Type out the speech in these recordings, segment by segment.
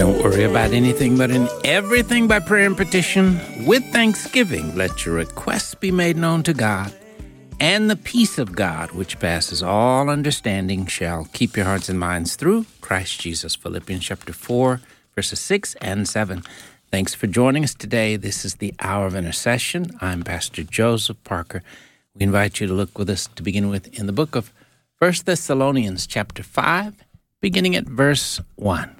Don't worry about anything, but in everything by prayer and petition, with thanksgiving, let your requests be made known to God. And the peace of God, which passes all understanding, shall keep your hearts and minds through Christ Jesus. Philippians chapter 4, verses 6 and 7. Thanks for joining us today. This is the Hour of Intercession. I'm Pastor Joseph Parker. We invite you to look with us to begin with in the book of 1 Thessalonians chapter 5, beginning at verse 1.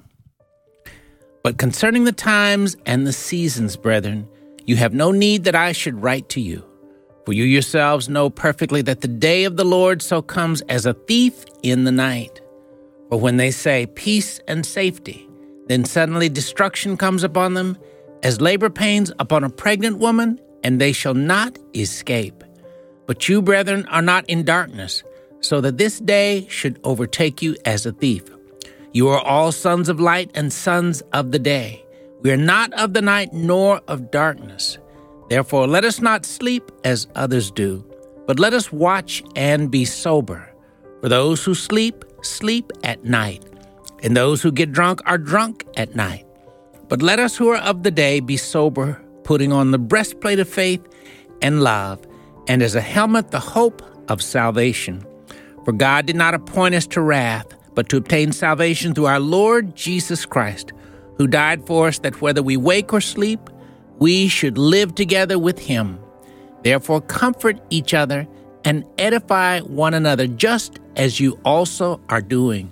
But concerning the times and the seasons, brethren, you have no need that I should write to you. For you yourselves know perfectly that the day of the Lord so comes as a thief in the night. For when they say peace and safety, then suddenly destruction comes upon them, as labor pains upon a pregnant woman, and they shall not escape. But you, brethren, are not in darkness, so that this day should overtake you as a thief. You are all sons of light and sons of the day. We are not of the night nor of darkness. Therefore, let us not sleep as others do, but let us watch and be sober. For those who sleep, sleep at night, and those who get drunk are drunk at night. But let us who are of the day be sober, putting on the breastplate of faith and love, and as a helmet the hope of salvation. For God did not appoint us to wrath, but to obtain salvation through our Lord Jesus Christ, who died for us, that whether we wake or sleep, we should live together with him. Therefore comfort each other and edify one another, just as you also are doing.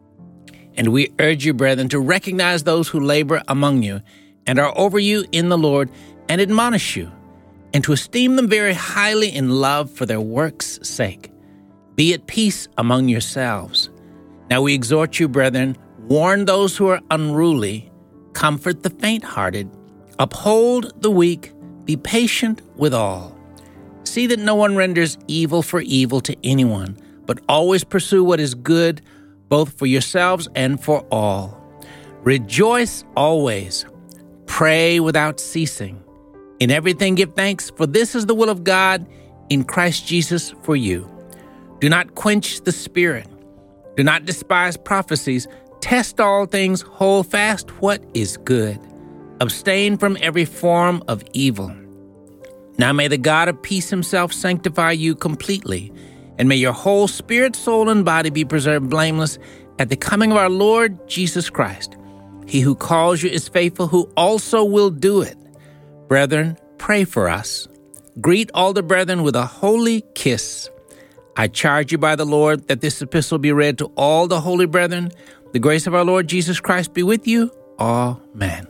And we urge you, brethren, to recognize those who labor among you and are over you in the Lord, and admonish you, and to esteem them very highly in love for their work's sake. Be at peace among yourselves. Now we exhort you, brethren, warn those who are unruly, comfort the faint-hearted, uphold the weak, be patient with all. See that no one renders evil for evil to anyone, but always pursue what is good, both for yourselves and for all. Rejoice always. Pray without ceasing. In everything give thanks, for this is the will of God in Christ Jesus for you. Do not quench the Spirit. Do not despise prophecies. Test all things. Hold fast what is good. Abstain from every form of evil. Now may the God of peace himself sanctify you completely, and may your whole spirit, soul, and body be preserved blameless at the coming of our Lord Jesus Christ. He who calls you is faithful, who also will do it. Brethren, pray for us. Greet all the brethren with a holy kiss. I charge you by the Lord that this epistle be read to all the holy brethren. The grace of our Lord Jesus Christ be with you. Amen.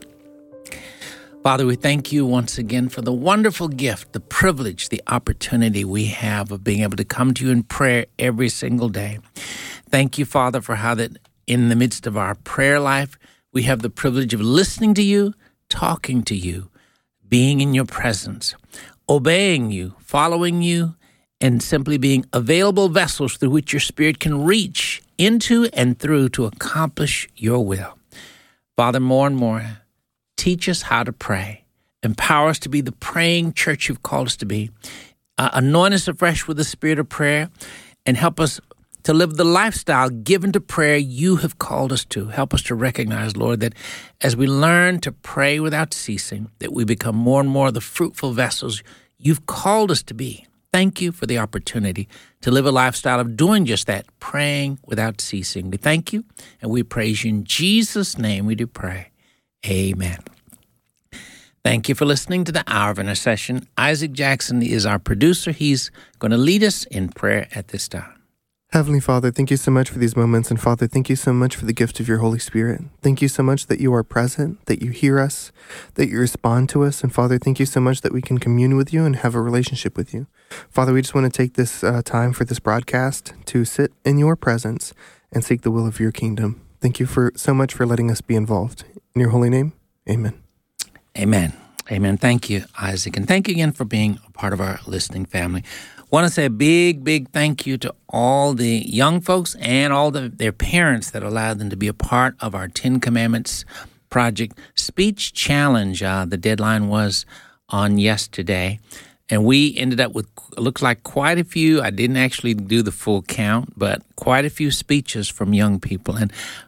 Father, we thank you once again for the wonderful gift, the privilege, the opportunity we have of being able to come to you in prayer every single day. Thank you, Father, for how that in the midst of our prayer life, we have the privilege of listening to you, talking to you, being in your presence, obeying you, following you, and simply being available vessels through which your Spirit can reach into and through to accomplish your will. Father, more and more, teach us how to pray. Empower us to be the praying church you've called us to be. Anoint us afresh with the spirit of prayer, and help us to live the lifestyle given to prayer you have called us to. Help us to recognize, Lord, that as we learn to pray without ceasing, that we become more and more the fruitful vessels you've called us to be. Thank you for the opportunity to live a lifestyle of doing just that, praying without ceasing. We thank you and we praise you. In Jesus' name we do pray. Amen. Thank you for listening to the Hour of Intercession. Isaac Jackson is our producer. He's going to lead us in prayer at this time. Heavenly Father, thank you so much for these moments. And Father, thank you so much for the gift of your Holy Spirit. Thank you so much that you are present, that you hear us, that you respond to us. And Father, thank you so much that we can commune with you and have a relationship with you. Father, we just want to take this time for this broadcast to sit in your presence and seek the will of your kingdom. Thank you so much for letting us be involved. In your holy name, amen. Amen. Amen. Thank you, Isaac. And thank you again for being a part of our listening family. Want to say a big, big thank you to all the young folks and all their parents that allowed them to be a part of our 10 Commandments Project Speech Challenge. The deadline was on yesterday. And we ended up with, looks like quite a few, I didn't actually do the full count, but quite a few speeches from young people. And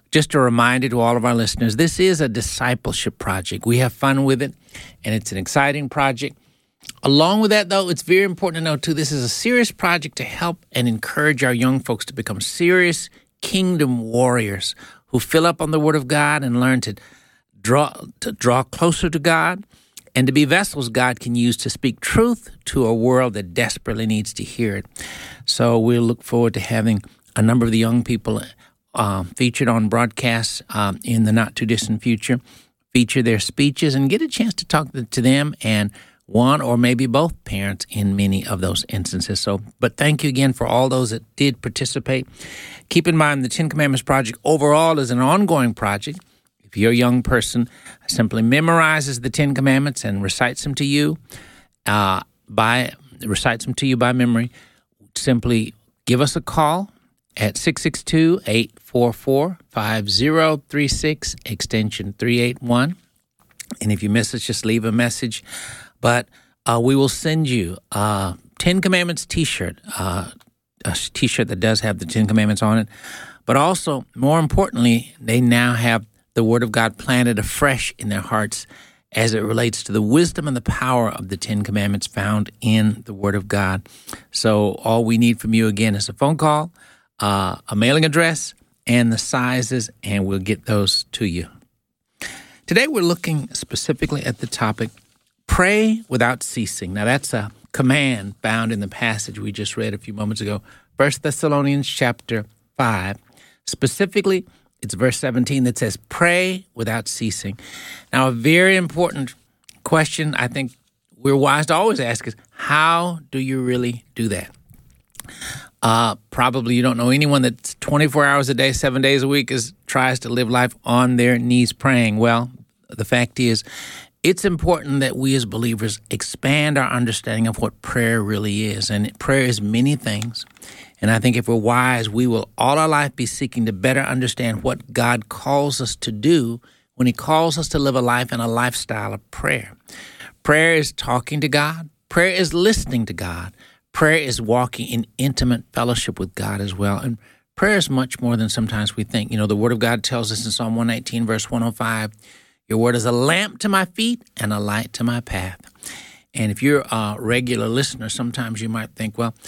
just a reminder to all of our listeners, this is a discipleship project. We have fun with it, and it's an exciting project. Along with that, though, it's very important to know, too, this is a serious project to help and encourage our young folks to become serious kingdom warriors who fill up on the Word of God and learn to draw closer to God and to be vessels God can use to speak truth to a world that desperately needs to hear it. So we'll look forward to having a number of the young people featured on broadcasts in the not-too-distant future, feature their speeches, and get a chance to talk to them and one or maybe both parents in many of those instances. But thank you again for all those that did participate. Keep in mind the Ten Commandments Project overall is an ongoing project. If you're a young person, simply memorizes the Ten Commandments and recites them to you by memory, simply give us a call at 662-844-5036, extension 381. And if you miss us, just leave a message. But we will send you a Ten Commandments T-shirt, a T-shirt that does have the Ten Commandments on it. But also, more importantly, they now have the Word of God planted afresh in their hearts as it relates to the wisdom and the power of the Ten Commandments found in the Word of God. So all we need from you, again, is a phone call, a mailing address, and the sizes, and we'll get those to you. Today we're looking specifically at the topic, pray without ceasing. Now that's a command found in the passage we just read a few moments ago, 1 Thessalonians chapter 5. Specifically, it's verse 17 that says, pray without ceasing. Now, a very important question I think we're wise to always ask is, how do you really do that? Probably you don't know anyone that's 24 hours a day, 7 days a week tries to live life on their knees praying. Well, the fact is, it's important that we as believers expand our understanding of what prayer really is. And prayer is many things. And I think if we're wise, we will all our life be seeking to better understand what God calls us to do when He calls us to live a life and a lifestyle of prayer. Prayer is talking to God. Prayer is listening to God. Prayer is walking in intimate fellowship with God as well. And prayer is much more than sometimes we think. You know, the Word of God tells us in Psalm 119, verse 105, your word is a lamp to my feet and a light to my path. And if you're a regular listener, sometimes you might think, well,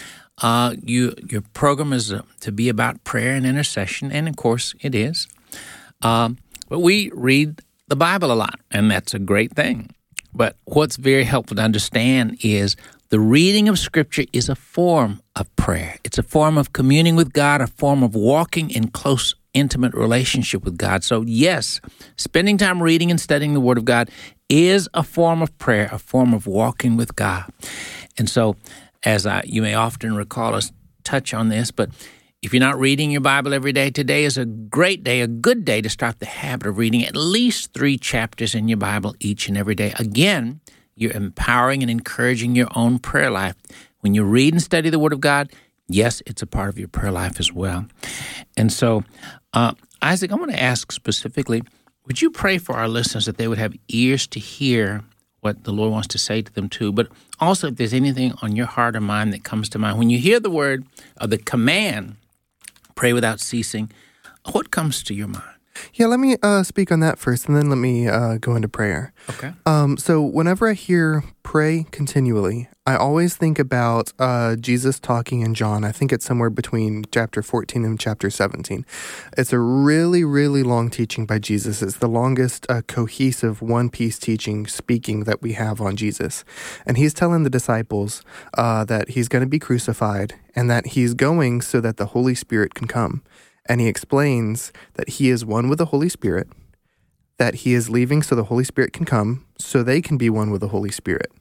your program is to be about prayer and intercession, and of course it is. But we read the Bible a lot, and that's a great thing. But what's very helpful to understand is the reading of Scripture is a form of prayer. It's a form of communing with God, a form of walking in close, intimate relationship with God. So yes, spending time reading and studying the Word of God is a form of prayer, a form of walking with God. And so, as you may often recall us touch on this, but if you're not reading your Bible every day, today is a great day, a good day to start the habit of reading at least 3 chapters in your Bible each and every day. Again, you're empowering and encouraging your own prayer life. When you read and study the Word of God, yes, it's a part of your prayer life as well. And so, Isaac, I want to ask specifically, would you pray for our listeners that they would have ears to hear what the Lord wants to say to them too, but also if there's anything on your heart or mind that comes to mind. When you hear the word of the command, pray without ceasing, what comes to your mind? Yeah, let me speak on that first, and then let me go into prayer. Okay. So whenever I hear pray continually, I always think about Jesus talking in John. I think it's somewhere between chapter 14 and chapter 17. It's a really, really long teaching by Jesus. It's the longest cohesive one-piece teaching, speaking that we have on Jesus. And he's telling the disciples that he's going to be crucified and that he's going so that the Holy Spirit can come. And he explains that he is one with the Holy Spirit, that he is leaving so the Holy Spirit can come, so they can be one with the Holy Spirit.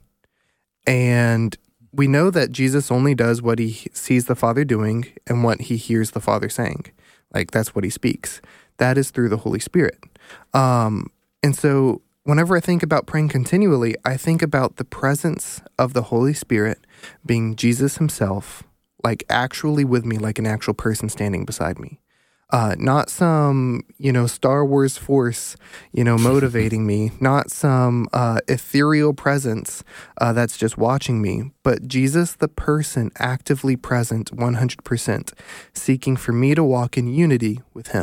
And we know that Jesus only does what he sees the Father doing and what he hears the Father saying. Like, that's what he speaks. That is through the Holy Spirit. And so whenever I think about praying continually, I think about the presence of the Holy Spirit being Jesus himself, like actually with me, like an actual person standing beside me. Not some, Star Wars force, motivating me, not some ethereal presence that's just watching me, but Jesus, the person, actively present 100%, seeking for me to walk in unity with him.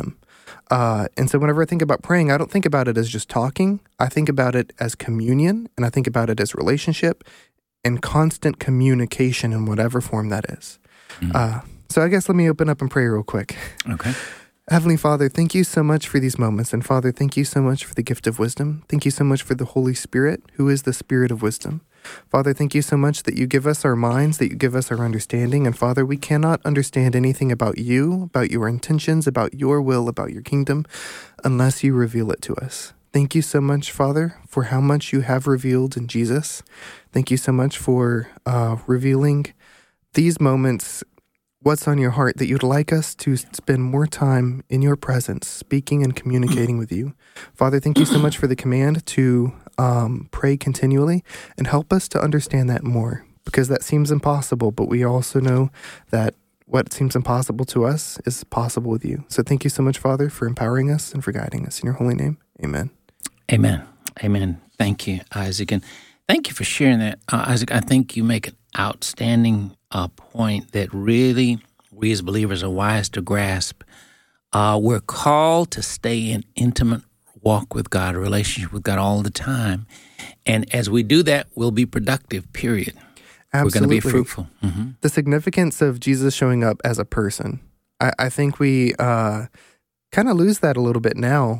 And so whenever I think about praying, I don't think about it as just talking. I think about it as communion, and I think about it as relationship and constant communication in whatever form that is. So I guess let me open up and pray real quick. Okay. Heavenly Father, thank you so much for these moments. And Father, thank you so much for the gift of wisdom. Thank you so much for the Holy Spirit, who is the Spirit of wisdom. Father, thank you so much that you give us our minds, that you give us our understanding. And Father, we cannot understand anything about you, about your intentions, about your will, about your kingdom, unless you reveal it to us. Thank you so much, Father, for how much you have revealed in Jesus. Thank you so much for revealing these moments, what's on your heart, that you'd like us to spend more time in your presence, speaking and communicating with you. Father, thank you so much for the command to pray continually, and help us to understand that more, because that seems impossible, but we also know that what seems impossible to us is possible with you. So thank you so much, Father, for empowering us and for guiding us. In your holy name, amen. Amen. Amen. Thank you, Isaac. And thank you for sharing that, Isaac. I think you make an outstanding point that really we as believers are wise to grasp. We're called to stay in intimate walk with God, a relationship with God all the time. And as we do that, we'll be productive, period. Absolutely. We're going to be fruitful. Mm-hmm. The significance of Jesus showing up as a person, I think we kind of lose that a little bit now,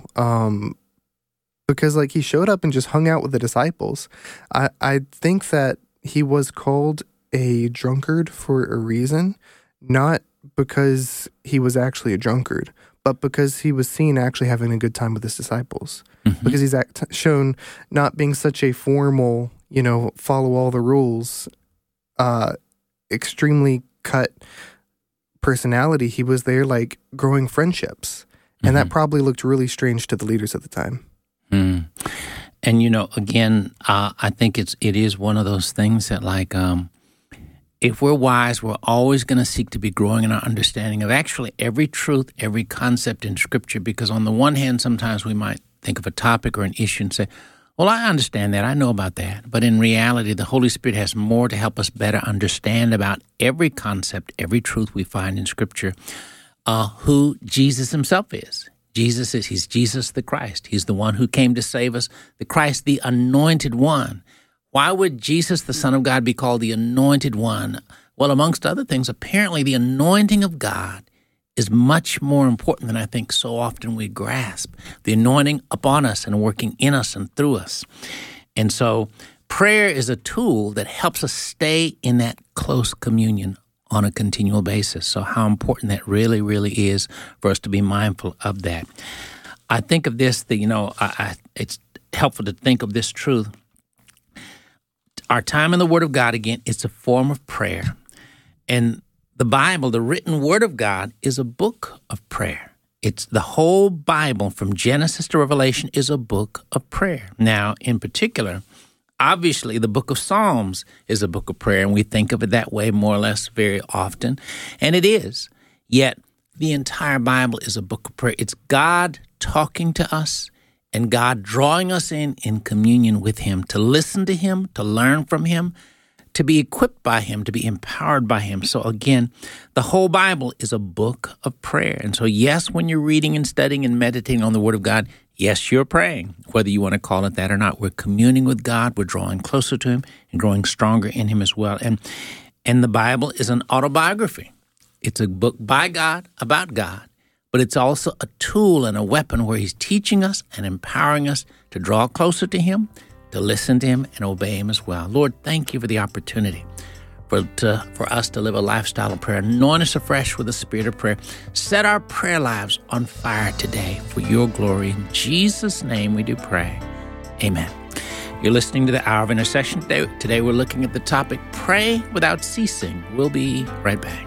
because like he showed up and just hung out with the disciples. I think that he was called a drunkard for a reason, not because he was actually a drunkard, but because he was seen actually having a good time with his disciples. Mm-hmm. Because he's shown not being such a formal, follow all the rules, extremely cut personality. He was there like growing friendships. And that probably looked really strange to the leaders at the time. Mm. And, again, I think it is one of those things that like, if we're wise, we're always going to seek to be growing in our understanding of actually every truth, every concept in Scripture, because on the one hand, sometimes we might think of a topic or an issue and say, well, I understand that, I know about that. But in reality, the Holy Spirit has more to help us better understand about every concept, every truth we find in Scripture, who Jesus himself is. He's Jesus the Christ. He's the one who came to save us, the Christ, the anointed one. Why would Jesus, the Son of God, be called the Anointed One? Well, amongst other things, apparently the anointing of God is much more important than I think so often we grasp. The anointing upon us and working in us and through us. And so prayer is a tool that helps us stay in that close communion on a continual basis. So how important that really, really is for us to be mindful of that. I think of this, it's helpful to think of this truth. Our time in the Word of God, again, it's a form of prayer. And the Bible, the written Word of God, is a book of prayer. It's the whole Bible from Genesis to Revelation is a book of prayer. Now, in particular, obviously, the book of Psalms is a book of prayer, and we think of it that way more or less very often, and it is. Yet, the entire Bible is a book of prayer. It's God talking to us and God drawing us in communion with him, to listen to him, to learn from him, to be equipped by him, to be empowered by him. So again, the whole Bible is a book of prayer. And so yes, when you're reading and studying and meditating on the Word of God, yes, you're praying, whether you want to call it that or not. We're communing with God. We're drawing closer to him and growing stronger in him as well. And the Bible is an autobiography. It's a book by God, about God, but it's also a tool and a weapon where he's teaching us and empowering us to draw closer to him, to listen to him and obey him as well. Lord, thank you for the opportunity for us to live a lifestyle of prayer. Anoint us afresh with the spirit of prayer. Set our prayer lives on fire today for your glory. In Jesus' name we do pray. Amen. You're listening to the Hour of Intercession. Today we're looking at the topic, Pray Without Ceasing. We'll be right back.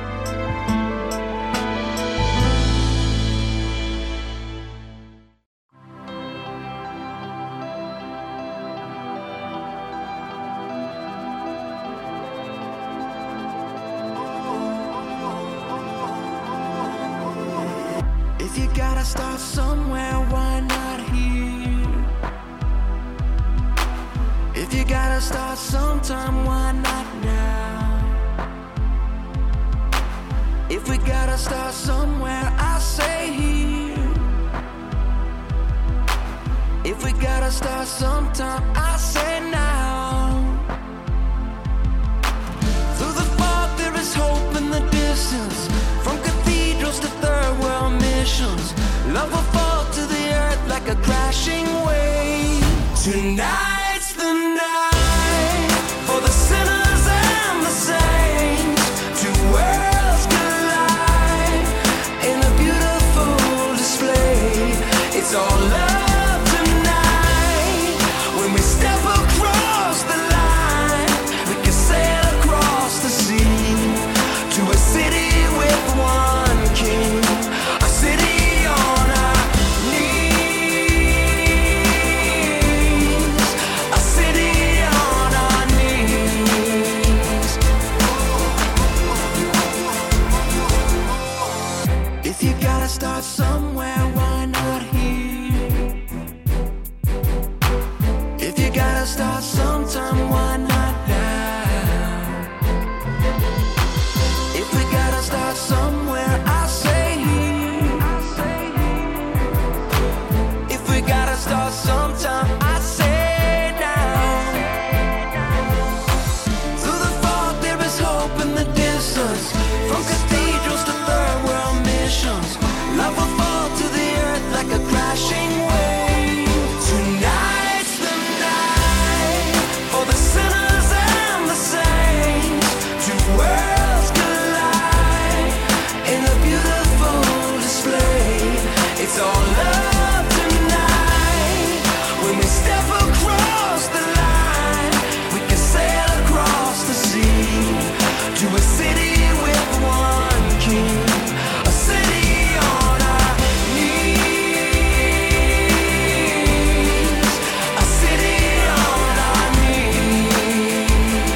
If you gotta start somewhere, why not here? If you gotta start sometime, why not now? If we gotta start somewhere, I say here. If we gotta start sometime, I say now. Through the fog there is hope in the distance. From cathedrals to third world missions, love will fall to the earth like a crashing wave. Tonight's the night for the sinners and the saints. Two worlds collide in a beautiful display. It's all love tonight. When we step across the line, we can sail across the sea to a city with one king, a city on our knees, a city on our knees. If you gotta start somewhere, why not here? If you gotta start sometime, why not now? If we gotta start somewhere, I say here. If we gotta start sometime, I say now. Through the fog there is hope in the distance. From cathedrals to third world missions, love will fall to the earth like a crashing wave. Tonight's the night for the sinners and the saints. Two worlds collide in a beautiful display. It's all love tonight. When we step across the line, we can sail across the sea to a city with one king, a city on our knees, a city on our knees.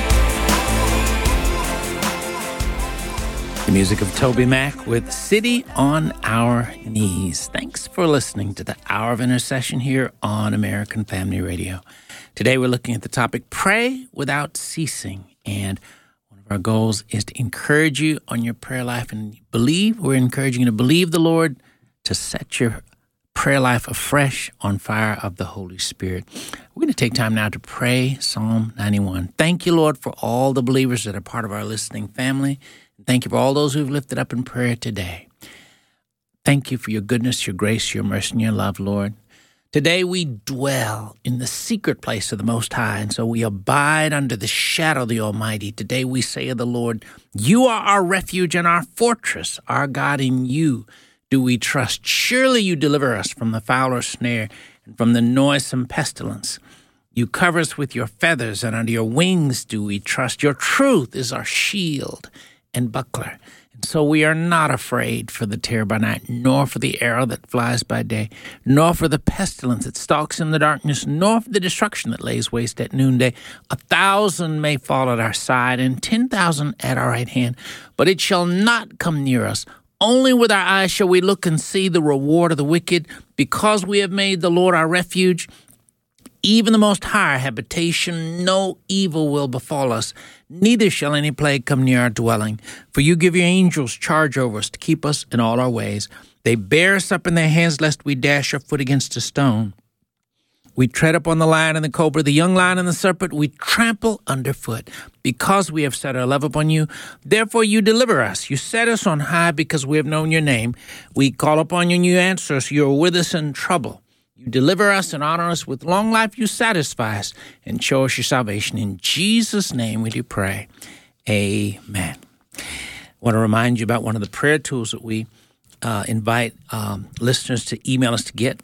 The music of Toby Mac with City on Our Knees. Thanks for listening to the Hour of Intercession here on American Family Radio. Today we're looking at the topic, Pray Without Ceasing. And one of our goals is to encourage you on your prayer life and we're encouraging you to believe the Lord to set your prayer life afresh on fire of the Holy Spirit. We're going to take time now to pray Psalm 91. Thank you, Lord, for all the believers that are part of our listening family. Thank you for all those who've lifted up in prayer today. Thank you for your goodness, your grace, your mercy, and your love, Lord. Today we dwell in the secret place of the Most High, and so we abide under the shadow of the Almighty. Today we say of the Lord, you are our refuge and our fortress, our God. In you do we trust. Surely you deliver us from the fowler's snare and from the noisome pestilence. You cover us with your feathers, and under your wings do we trust. Your truth is our shield and buckler. And so we are not afraid for the terror by night, nor for the arrow that flies by day, nor for the pestilence that stalks in the darkness, nor for the destruction that lays waste at noonday. 1,000 may fall at our side, and 10,000 at our right hand, but it shall not come near us. Only with our eyes shall we look and see the reward of the wicked, because we have made the Lord our refuge, even the Most High habitation. No evil will befall us, neither shall any plague come near our dwelling. For you give your angels charge over us to keep us in all our ways. They bear us up in their hands, lest we dash our foot against a stone. We tread upon the lion and the cobra, the young lion and the serpent, we trample underfoot. Because we have set our love upon you, therefore you deliver us. You set us on high because we have known your name. We call upon you and you answer us. You are with us in trouble. You deliver us and honor us with long life. You satisfy us and show us your salvation. In Jesus' name we do pray. Amen. I want to remind you about one of the prayer tools that we invite listeners to email us to get.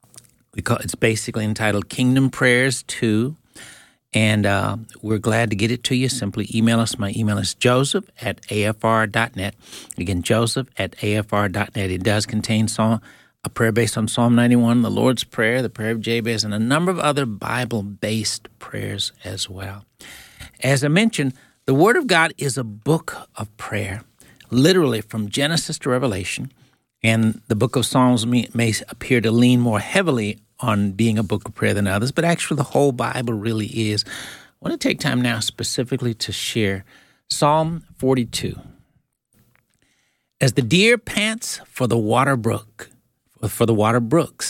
It's basically entitled Kingdom Prayers 2, and we're glad to get it to you. Simply email us. My email is joseph@afr.net. Again, joseph@afr.net. It does contain a prayer based on Psalm 91, the Lord's Prayer, the prayer of Jabez, and a number of other Bible-based prayers as well. As I mentioned, the Word of God is a book of prayer, literally from Genesis to Revelation, and the book of Psalms may appear to lean more heavily on being a book of prayer than others, but actually the whole Bible really is. I want to take time now specifically to share Psalm 42. As the deer pants for the water brooks,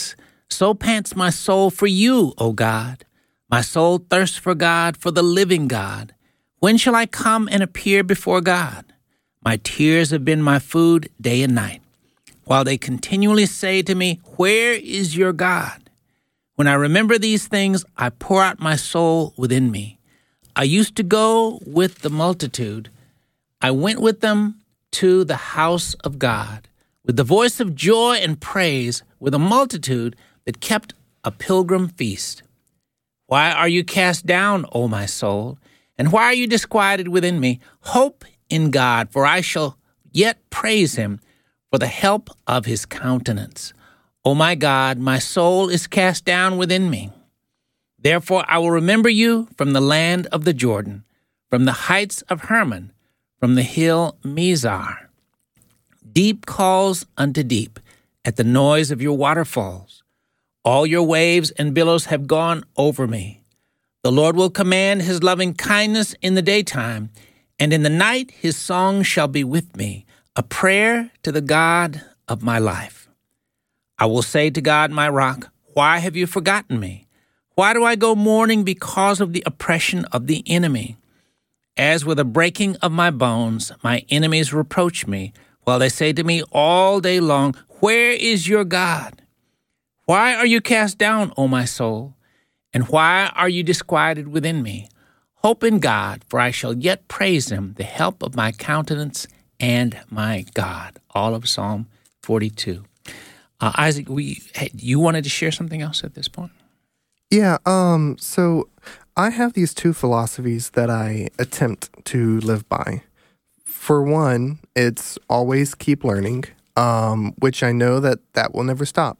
So pants my soul for you, O God. My soul thirsts for God, for the living God. When shall I come and appear before God? My tears have been my food day and night, while they continually say to me, where is your God? When I remember these things, I pour out my soul within me. I used to go with the multitude. I went with them to the house of God, with the voice of joy and praise, with a multitude that kept a pilgrim feast. Why are you cast down, O my soul? And why are you disquieted within me? Hope in God, for I shall yet praise him for the help of his countenance. O my God, my soul is cast down within me. Therefore I will remember you from the land of the Jordan, from the heights of Hermon, from the hill Mizar. Deep calls unto deep at the noise of your waterfalls. All your waves and billows have gone over me. The Lord will command his loving kindness in the daytime, and in the night his song shall be with me, a prayer to the God of my life. I will say to God, my rock, why have you forgotten me? Why do I go mourning because of the oppression of the enemy? As with a breaking of my bones, my enemies reproach me, while they say to me all day long, where is your God? Why are you cast down, O my soul? And why are you disquieted within me? Hope in God, for I shall yet praise him, the help of my countenance and my God. All of Psalm 42. Isaac, you wanted to share something else at this point? Yeah, so I have these two philosophies that I attempt to live by. For one, it's always keep learning, which I know that will never stop.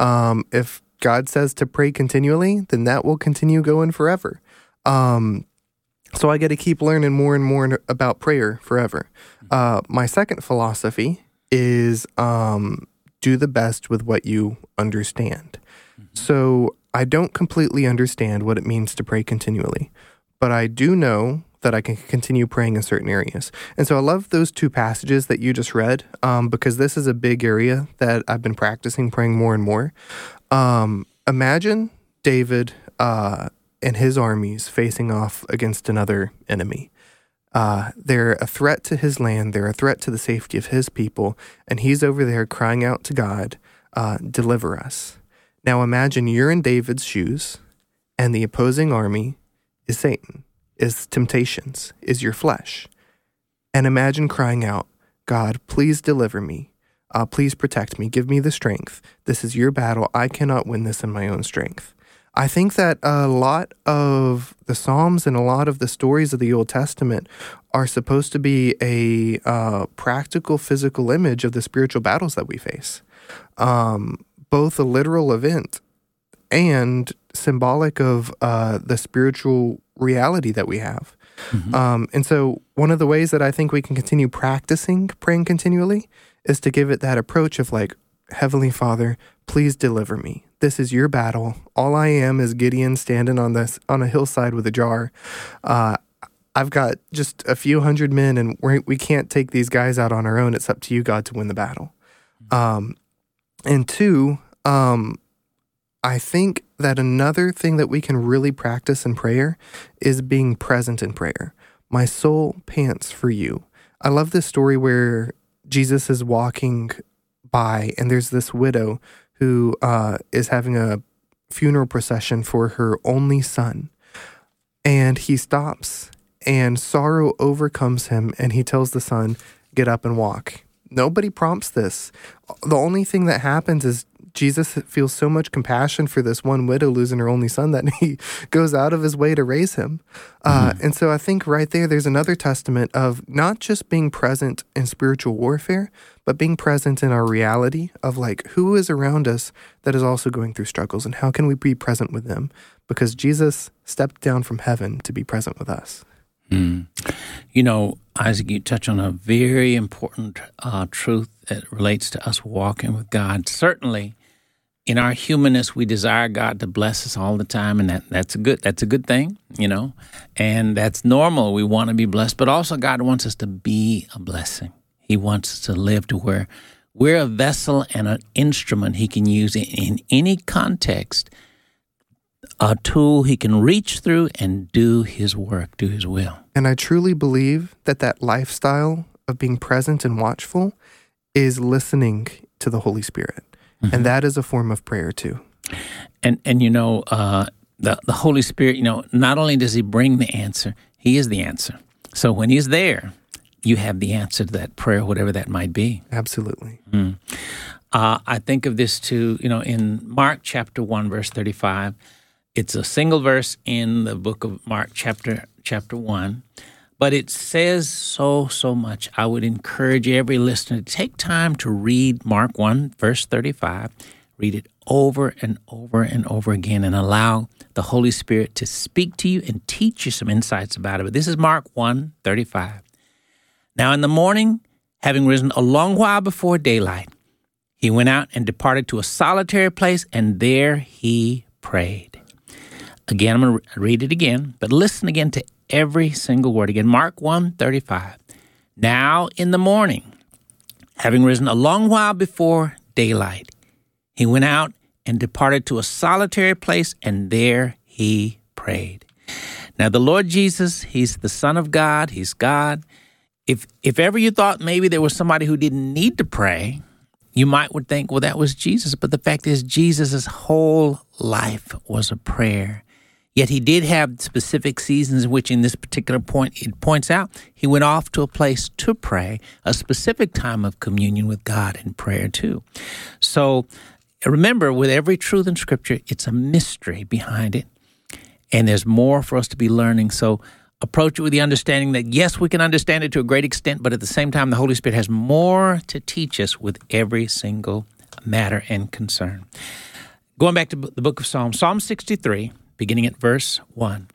If God says to pray continually, then that will continue going forever. So I get to keep learning more and more about prayer forever. My second philosophy is do the best with what you understand. So I don't completely understand what it means to pray continually, but I do know that I can continue praying in certain areas. And so I love those two passages that you just read, because this is a big area that I've been practicing praying more and more. Imagine David and his armies facing off against another enemy. They're a threat to his land. They're a threat to the safety of his people. And he's over there crying out to God, deliver us. Now imagine you're in David's shoes, and the opposing army is Satan, is temptations, is your flesh. And imagine crying out, God, please deliver me. Please protect me. Give me the strength. This is your battle. I cannot win this in my own strength. I think that a lot of the Psalms and a lot of the stories of the Old Testament are supposed to be a practical, physical image of the spiritual battles that we face. Both a literal event and symbolic of the spiritual reality that we have. Mm-hmm. And so one of the ways that I think we can continue practicing praying continually is to give it that approach of like, Heavenly Father, please deliver me. This is your battle. All I am is Gideon standing on a hillside with a jar. I've got just a few hundred men, and we can't take these guys out on our own. It's up to you, God, to win the battle. And two, I think that another thing that we can really practice in prayer is being present in prayer. My soul pants for you. I love this story where Jesus is walking by, and there's this widow who is having a funeral procession for her only son. And he stops, and sorrow overcomes him, and he tells the son, get up and walk. Nobody prompts this. The only thing that happens is Jesus feels so much compassion for this one widow losing her only son that he goes out of his way to raise him. And so I think right there's another testament of not just being present in spiritual warfare, but being present in our reality of like who is around us that is also going through struggles, and how can we be present with them? Because Jesus stepped down from heaven to be present with us. You know, Isaac, you touch on a very important truth that relates to us walking with God. Certainly, in our humanness, we desire God to bless us all the time, and that's a good thing, you know, and that's normal. We want to be blessed, but also God wants us to be a blessing. He wants us to live to where We're a vessel and an instrument he can use in any context, a tool he can reach through and do his work, do his will. And I truly believe that lifestyle of being present and watchful is listening to the Holy Spirit. Mm-hmm. And that is a form of prayer too. And the Holy Spirit, not only does he bring the answer, he is the answer. So when he's there, you have the answer to that prayer, whatever that might be. Absolutely. I think of this too, in Mark chapter 1, verse 35. It's a single verse in the book of Mark chapter 1, but it says so much. I would encourage every listener to take time to read Mark 1, verse 35. Read it over and over and over again and allow the Holy Spirit to speak to you and teach you some insights about it. But this is Mark 1, 35. Now in the morning, having risen a long while before daylight, he went out and departed to a solitary place, and there he prayed. Again, I'm going to read it again, but listen again to every single word. Again, Mark 1:35. Now in the morning, having risen a long while before daylight, he went out and departed to a solitary place, and there he prayed. Now the Lord Jesus, he's the Son of God, he's God. If ever you thought maybe there was somebody who didn't need to pray, you would think, well, that was Jesus. But the fact is, Jesus' whole life was a prayer. Yet he did have specific seasons in which, in this particular point, it points out, he went off to a place to pray, a specific time of communion with God and prayer too. So remember, with every truth in Scripture, it's a mystery behind it, and there's more for us to be learning. So approach it with the understanding that, yes, we can understand it to a great extent, but at the same time, the Holy Spirit has more to teach us with every single matter and concern. Going back to the book of Psalms, Psalm 63, beginning at verse 1.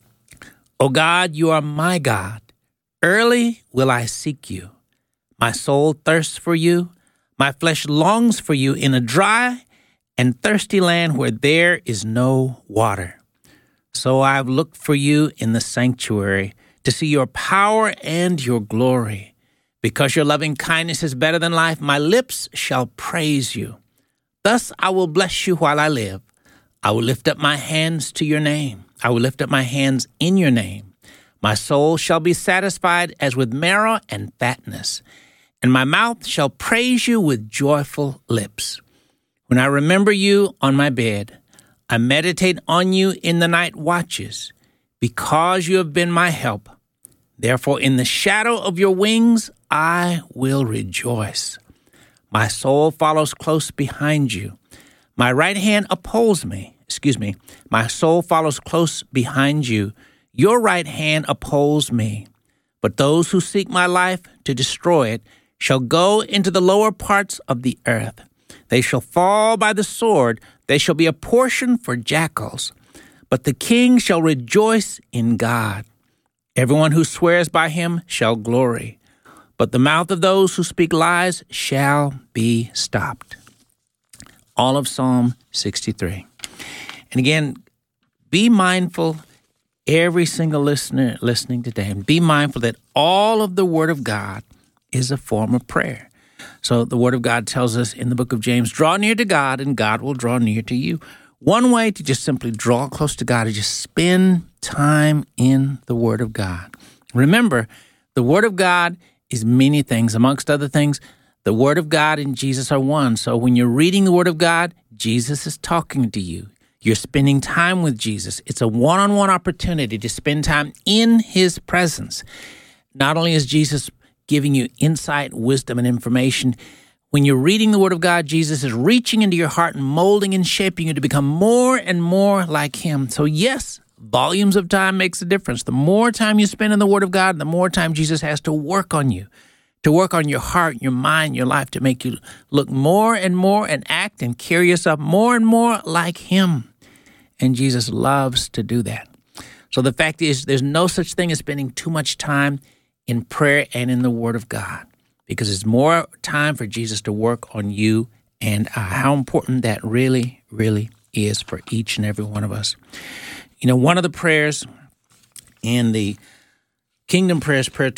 O God, you are my God. Early will I seek you. My soul thirsts for you. My flesh longs for you in a dry and thirsty land where there is no water. So I've looked for you in the sanctuary to see your power and your glory. Because your loving kindness is better than life, my lips shall praise you. Thus I will bless you while I live. I will lift up my hands to your name. I will lift up my hands in your name. My soul shall be satisfied as with marrow and fatness, and my mouth shall praise you with joyful lips. When I remember you on my bed, I meditate on you in the night watches, because you have been my help. Therefore, in the shadow of your wings, I will rejoice. My soul follows close behind you. My right hand upholds me. My soul follows close behind you. Your right hand upholds me. But those who seek my life to destroy it shall go into the lower parts of the earth. They shall fall by the sword. They shall be a portion for jackals. But the king shall rejoice in God. Everyone who swears by him shall glory. But the mouth of those who speak lies shall be stopped. All of Psalm 63. And again, be mindful, every single listener listening today, and be mindful that all of the Word of God is a form of prayer. So the Word of God tells us in the book of James, draw near to God and God will draw near to you. One way to just simply draw close to God is just spend time in the Word of God. Remember, the Word of God is many things. Amongst other things, the Word of God and Jesus are one. So when you're reading the Word of God, Jesus is talking to you. You're spending time with Jesus. It's a one-on-one opportunity to spend time in His presence. Not only is Jesus giving you insight, wisdom, and information, when you're reading the Word of God, Jesus is reaching into your heart and molding and shaping you to become more and more like Him. So yes, volumes of time makes a difference. The more time you spend in the Word of God, the more time Jesus has to work on you, to work on your heart, your mind, your life, to make you look more and more and act and carry yourself more and more like Him. And Jesus loves to do that. So the fact is, there's no such thing as spending too much time in prayer and in the Word of God, because it's more time for Jesus to work on you and how important that really, really is for each and every one of us. You know, one of the prayers in the Kingdom Prayers prayer tool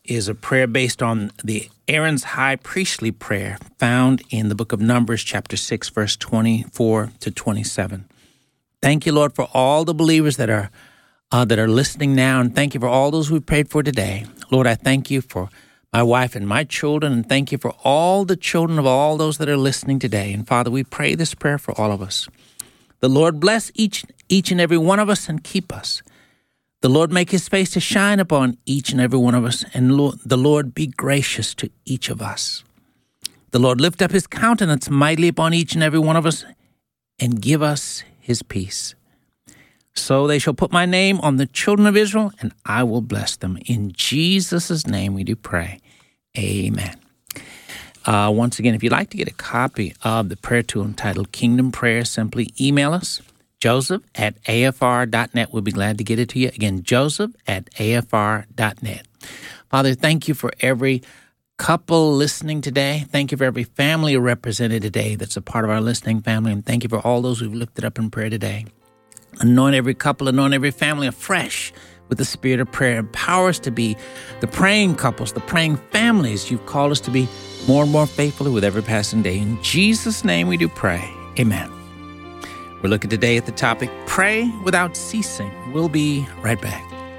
is a prayer based on the Aaron's high priestly prayer found in the book of Numbers, chapter 6, verse 24 to 27. Thank you, Lord, for all the believers that are listening now, and thank you for all those we've prayed for today. Lord, I thank you for my wife and my children, and thank you for all the children of all those that are listening today. And Father, we pray this prayer for all of us. The Lord bless each and every one of us and keep us. The Lord make his face to shine upon each and every one of us, and the Lord be gracious to each of us. The Lord lift up his countenance mightily upon each and every one of us and give us his peace. So they shall put my name on the children of Israel, and I will bless them. In Jesus' name we do pray. Amen. Once again, if you'd like to get a copy of the prayer tool entitled Kingdom Prayer, simply email us, joseph@afr.net. We'll be glad to get it to you. Again, joseph@afr.net. Father, thank you for every couple listening today. Thank you for every family represented today that's a part of our listening family. And thank you for all those we've lifted up in prayer today. Anoint every couple, anoint every family afresh with the spirit of prayer. Empower us to be the praying couples, the praying families you've called us to be more and more faithfully with every passing day. In Jesus' name we do pray. Amen. We're looking today at the topic, Pray Without Ceasing. We'll be right back.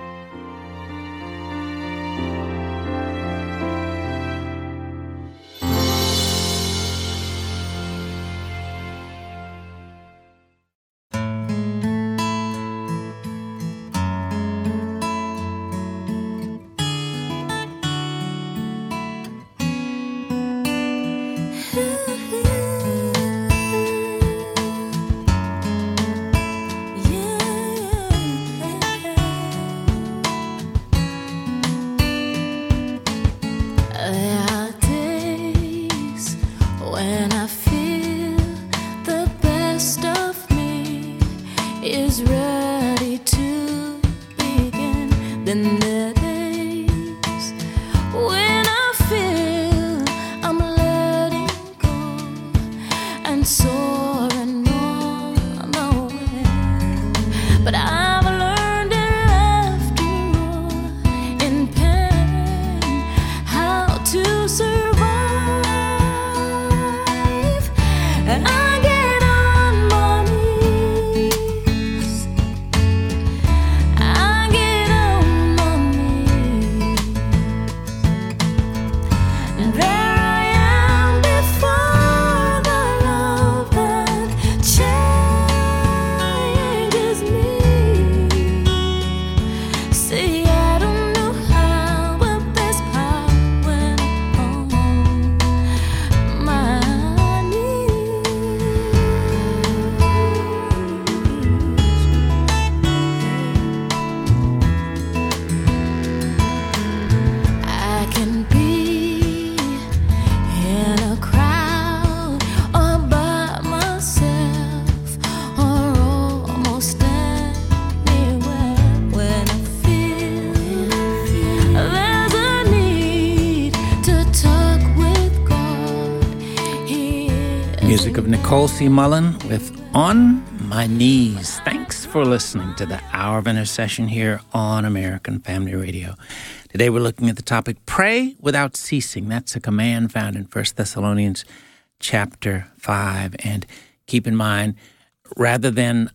Music of Nicole C. Mullen with On My Knees. Thanks for listening to the Hour of Intercession here on American Family Radio. Today we're looking at the topic, Pray Without Ceasing. That's a command found in 1 Thessalonians chapter 5. And keep in mind, rather than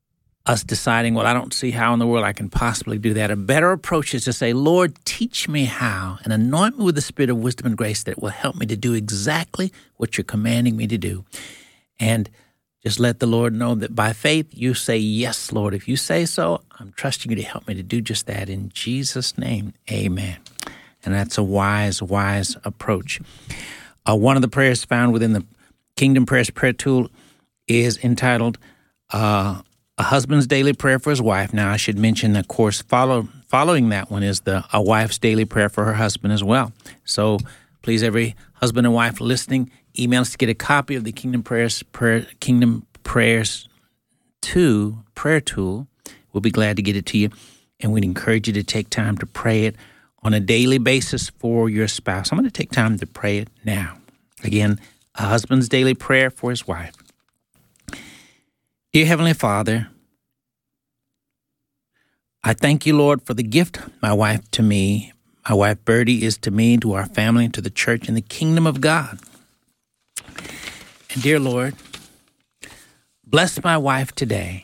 us deciding, well, I don't see how in the world I can possibly do that, a better approach is to say, Lord, teach me how, and anoint me with the spirit of wisdom and grace that will help me to do exactly what you're commanding me to do. And just let the Lord know that by faith you say, yes, Lord. If you say so, I'm trusting you to help me to do just that. In Jesus' name, amen. And that's a wise approach. One of the prayers found within the Kingdom Prayers prayer tool is entitled A Husband's Daily Prayer for His Wife. Now, I should mention, of course, following that one is a wife's daily prayer for her husband as well. So please, every husband and wife listening, email us to get a copy of the Kingdom Prayers 2 prayer tool. We'll be glad to get it to you, and we'd encourage you to take time to pray it on a daily basis for your spouse. I'm going to take time to pray it now. Again, a husband's daily prayer for his wife. Dear Heavenly Father, I thank you, Lord, for the gift, my wife to me, my wife Birdie is to me, to our family, and to the church and the kingdom of God. And dear Lord, bless my wife today.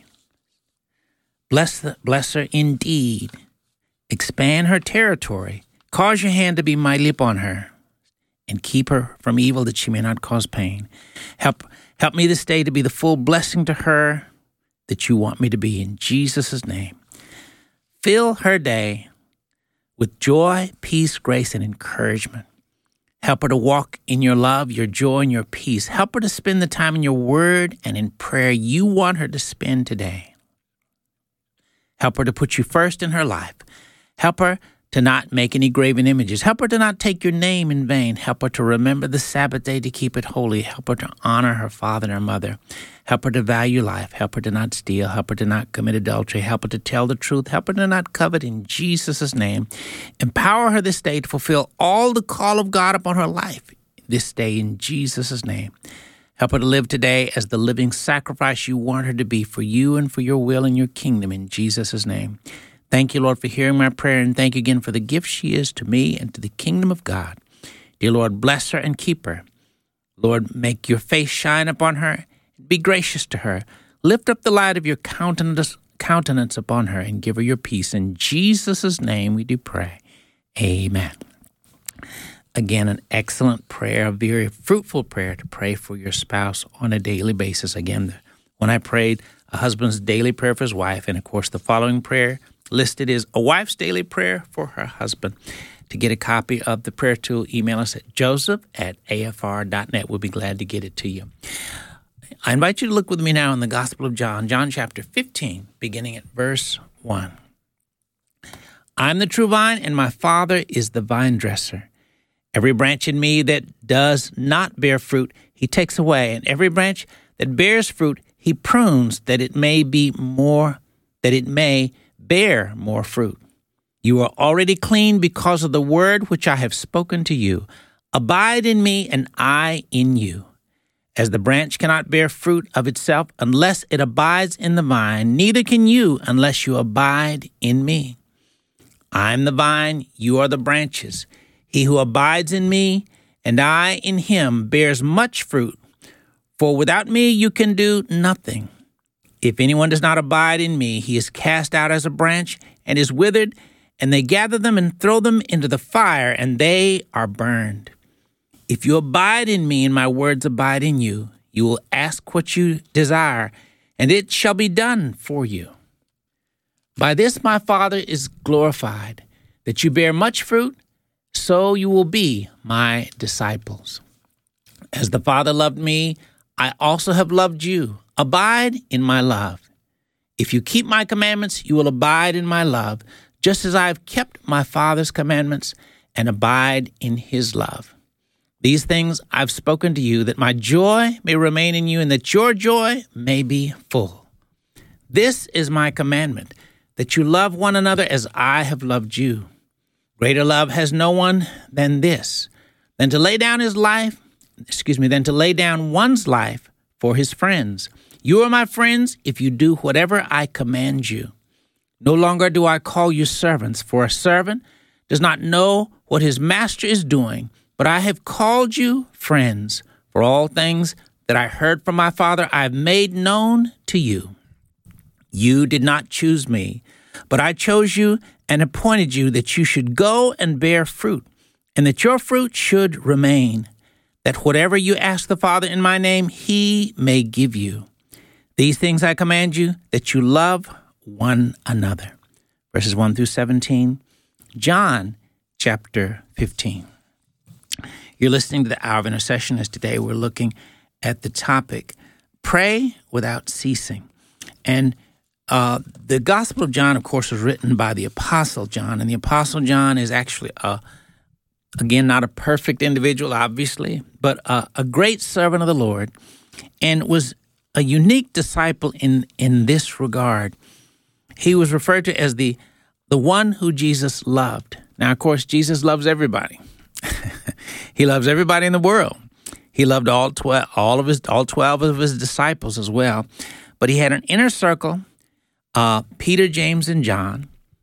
Bless her indeed. Expand her territory. Cause your hand to be mighty upon her, and keep her from evil that she may not cause pain. Help me this day to be the full blessing to her that you want me to be, in Jesus' name. Fill her day with joy, peace, grace, and encouragement. Help her to walk in your love, your joy, and your peace. Help her to spend the time in your word and in prayer you want her to spend today. Help her to put you first in her life. Help her to not make any graven images. Help her to not take your name in vain. Help her to remember the Sabbath day to keep it holy. Help her to honor her father and her mother. Help her to value life. Help her to not steal. Help her to not commit adultery. Help her to tell the truth. Help her to not covet, in Jesus' name. Empower her this day to fulfill all the call of God upon her life this day, in Jesus' name. Help her to live today as the living sacrifice you want her to be for you and for your will and your kingdom, in Jesus' name. Thank you, Lord, for hearing my prayer, and thank you again for the gift she is to me and to the kingdom of God. Dear Lord, bless her and keep her. Lord, make your face shine upon her. Be gracious to her. Lift up the light of your countenance upon her, and give her your peace. In Jesus' name we do pray. Amen. Again, an excellent prayer, a very fruitful prayer to pray for your spouse on a daily basis. Again, when I prayed a husband's daily prayer for his wife, and of course the following prayer listed is a wife's daily prayer for her husband. To get a copy of the prayer tool, email us at joseph@afr.net. We'll be glad to get it to you. I invite you to look with me now in the Gospel of John, John chapter 15, beginning at verse 1. I'm the true vine, and my Father is the vine dresser. Every branch in me that does not bear fruit, he takes away, and every branch that bears fruit, he prunes that it may bear more fruit. You are already clean because of the word which I have spoken to you. Abide in me, and I in you. As the branch cannot bear fruit of itself unless it abides in the vine, neither can you unless you abide in me. I am the vine, you are the branches. He who abides in me, and I in him, bears much fruit. For without me you can do nothing. If anyone does not abide in me, he is cast out as a branch and is withered, and they gather them and throw them into the fire, and they are burned. If you abide in me and my words abide in you, you will ask what you desire, and it shall be done for you. By this my Father is glorified, that you bear much fruit, so you will be my disciples. As the Father loved me, I also have loved you. Abide in my love. If you keep my commandments, you will abide in my love, just as I have kept my Father's commandments and abide in his love. These things I've spoken to you, that my joy may remain in you, and that your joy may be full. This is my commandment, that you love one another as I have loved you. Greater love has no one than this, than to lay down one's life for his friends. You are my friends if you do whatever I command you. No longer do I call you servants, for a servant does not know what his master is doing, but I have called you friends. For all things that I heard from my Father I have made known to you. You did not choose me, but I chose you and appointed you that you should go and bear fruit, and that your fruit should remain, that whatever you ask the Father in my name, he may give you. These things I command you, that you love one another. Verses 1 through 17, John chapter 15. You're listening to the Hour of Intercession, as today we're looking at the topic, Pray Without Ceasing. And the Gospel of John, of course, was written by the Apostle John, and the Apostle John is actually, again, not a perfect individual, obviously, but a great servant of the Lord, and was a unique disciple in this regard. He was referred to as the one who Jesus loved. Now, of course, Jesus loves everybody. He loves everybody in the world. He loved all 12 of his disciples as well. But he had an inner circle, Peter, James, and John.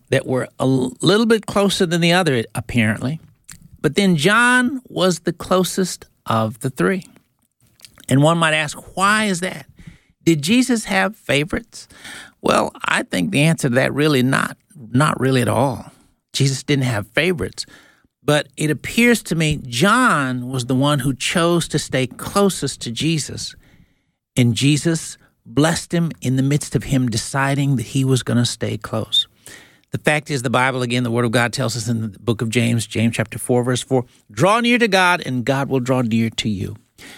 that were a little bit closer than the other, apparently. But then John was the closest of the three. And one might ask, why is that? Did Jesus have favorites? Well, I think the answer to that really not really at all. Jesus didn't have favorites. But it appears to me John was the one who chose to stay closest to Jesus. And Jesus blessed him in the midst of him deciding that he was going to stay close. The fact is, the Bible, again, the Word of God tells us in the book of James, James chapter 4, verse 4, draw near to God and God will draw near to you.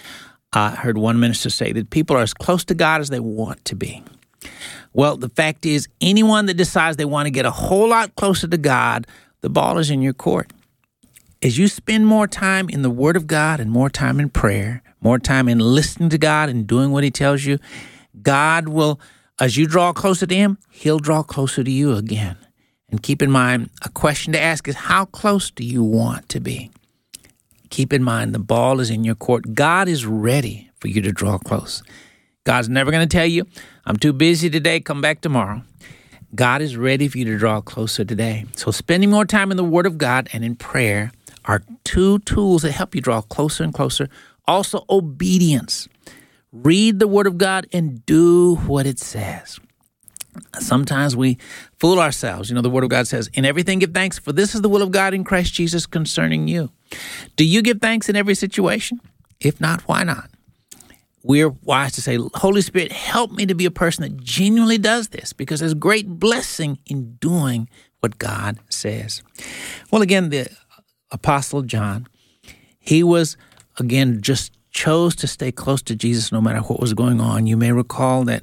I heard one minister say that people are as close to God as they want to be. Well, the fact is, anyone that decides they want to get a whole lot closer to God, the ball is in your court. As you spend more time in the Word of God and more time in prayer, more time in listening to God and doing what He tells you, God will, as you draw closer to Him, He'll draw closer to you again. And keep in mind, a question to ask is, how close do you want to be? Keep in mind, the ball is in your court. God is ready for you to draw close. God's never going to tell you, I'm too busy today, come back tomorrow. God is ready for you to draw closer today. So spending more time in the Word of God and in prayer are two tools that help you draw closer and closer. Also, obedience. Read the Word of God and do what it says. Sometimes we fool ourselves. You know, the Word of God says, in everything give thanks, for this is the will of God in Christ Jesus concerning you. Do you give thanks in every situation? If not, why not? We're wise to say, Holy Spirit, help me to be a person that genuinely does this, because there's great blessing in doing what God says. Well, again, the Apostle John, he was, again, just chose to stay close to Jesus no matter what was going on. You may recall that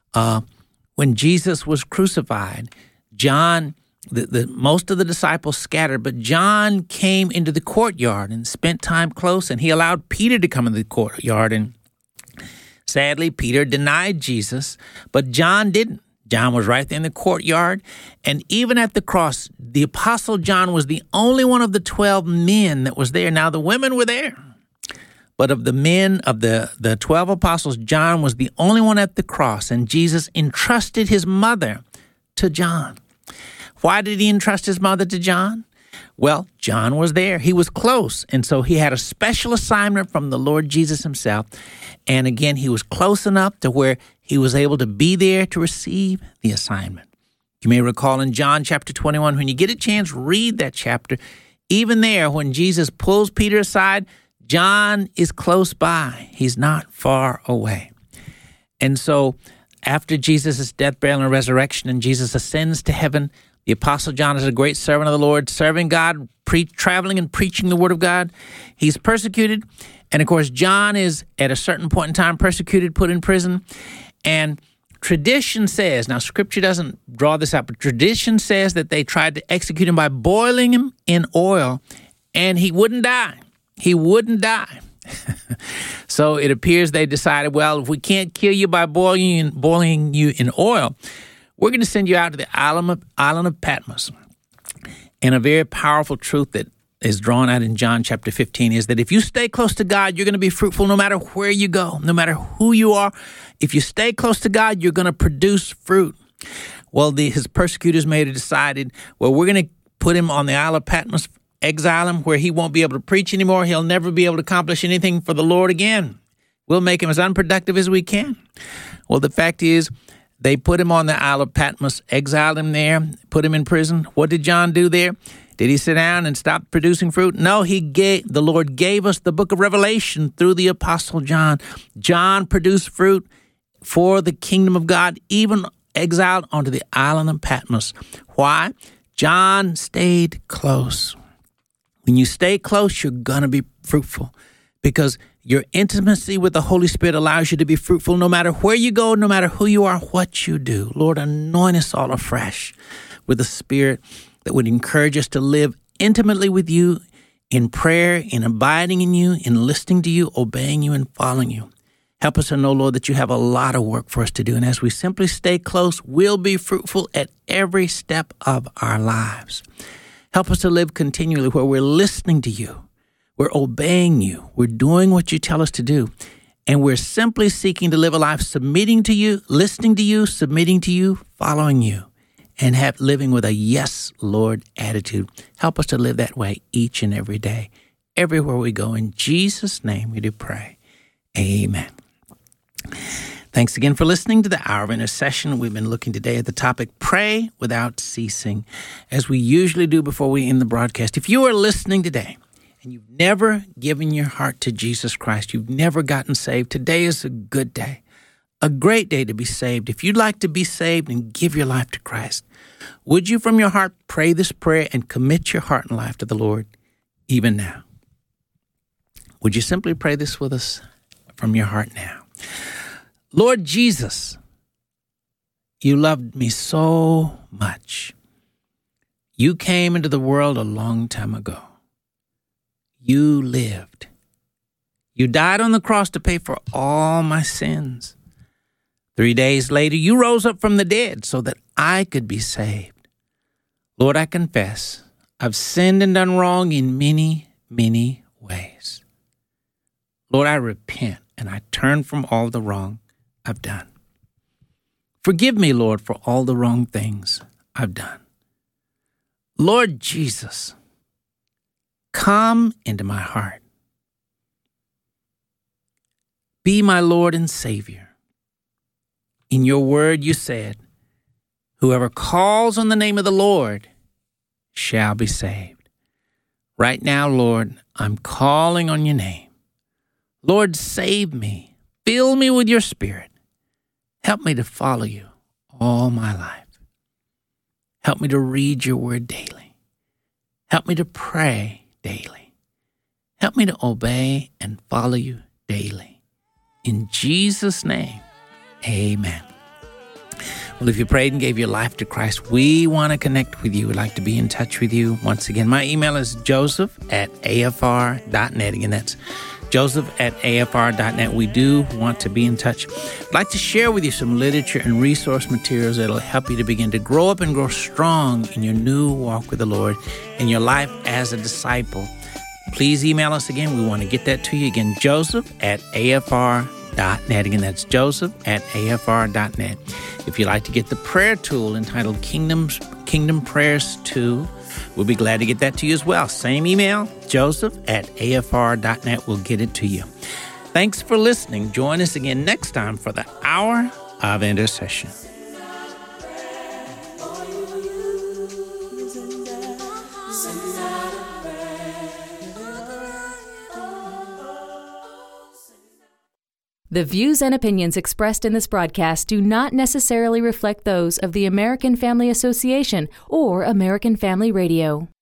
when Jesus was crucified, John, most of the disciples scattered, but John came into the courtyard and spent time close, and he allowed Peter to come into the courtyard. And sadly, Peter denied Jesus, but John didn't. John was right there in the courtyard. And even at the cross, the Apostle John was the only one of the 12 men that was there. Now, the women were there. But of the men, of the 12 apostles, John was the only one at the cross, and Jesus entrusted his mother to John. Why did he entrust his mother to John? Well, John was there. He was close, and so he had a special assignment from the Lord Jesus himself. And again, he was close enough to where he was able to be there to receive the assignment. You may recall in John chapter 21, when you get a chance, read that chapter. Even there, when Jesus pulls Peter aside, John is close by. He's not far away. And so after Jesus' death, burial, and resurrection, and Jesus ascends to heaven, the Apostle John is a great servant of the Lord, serving God, traveling and preaching the Word of God. He's persecuted. And, of course, John is, at a certain point in time, persecuted, put in prison. And tradition says, now Scripture doesn't draw this out, but tradition says that they tried to execute him by boiling him in oil, and he wouldn't die. He wouldn't die. So it appears they decided, well, if we can't kill you by boiling you in oil, we're going to send you out to the island of Patmos. And a very powerful truth that is drawn out in John chapter 15 is that if you stay close to God, you're going to be fruitful no matter where you go, no matter who you are. If you stay close to God, you're going to produce fruit. Well, his persecutors decided, well, we're going to put him on the Isle of Patmos, exile him where he won't be able to preach anymore. He'll never be able to accomplish anything for the Lord again. We'll make him as unproductive as we can. Well, the fact is, they put him on the Isle of Patmos, exiled him there, put him in prison. What did John do there? Did he sit down and stop producing fruit? No, the Lord gave us the book of Revelation through the Apostle John. John produced fruit for the kingdom of God, even exiled onto the island of Patmos. Why? John stayed close. When you stay close, you're going to be fruitful, because your intimacy with the Holy Spirit allows you to be fruitful no matter where you go, no matter who you are, what you do. Lord, anoint us all afresh with a spirit that would encourage us to live intimately with you in prayer, in abiding in you, in listening to you, obeying you, and following you. Help us to know, Lord, that you have a lot of work for us to do. And as we simply stay close, we'll be fruitful at every step of our lives. Help us to live continually where we're listening to you, we're obeying you, we're doing what you tell us to do, and we're simply seeking to live a life submitting to you, listening to you, submitting to you, following you. and living with a yes, Lord attitude. Help us to live that way each and every day, everywhere we go. In Jesus' name we do pray. Amen. Thanks again for listening to the Hour of Intercession. We've been looking today at the topic, Pray Without Ceasing, as we usually do before we end the broadcast. If you are listening today and you've never given your heart to Jesus Christ, you've never gotten saved, today is a good day, a great day to be saved. If you'd like to be saved and give your life to Christ, would you from your heart pray this prayer and commit your heart and life to the Lord even now? Would you simply pray this with us from your heart now? Lord Jesus, you loved me so much. You came into the world a long time ago. You lived. You died on the cross to pay for all my sins. 3 days later, you rose up from the dead so that I could be saved. Lord, I confess I've sinned and done wrong in many, many ways. Lord, I repent and I turn from all the wrong I've done. Forgive me, Lord, for all the wrong things I've done. Lord Jesus, come into my heart. Be my Lord and Savior. In your word you said, whoever calls on the name of the Lord shall be saved. Right now, Lord, I'm calling on your name. Lord, save me. Fill me with your Spirit. Help me to follow you all my life. Help me to read your word daily. Help me to pray daily. Help me to obey and follow you daily. In Jesus' name, amen. Well, if you prayed and gave your life to Christ, we want to connect with you. We'd like to be in touch with you. Once again, my email is joseph@afr.net. Again, that's joseph@afr.net. We do want to be in touch. I'd like to share with you some literature and resource materials that will help you to begin to grow up and grow strong in your new walk with the Lord, in your life as a disciple. Please email us again. We want to get that to you. Again, joseph@afr.net. Again, that's joseph@afr.net. If you'd like to get the prayer tool entitled Kingdom Prayers 2, we'll be glad to get that to you as well. Same email, joseph@afr.net. We'll get it to you. Thanks for listening. Join us again next time for the Hour of Intercession. The views and opinions expressed in this broadcast do not necessarily reflect those of the American Family Association or American Family Radio.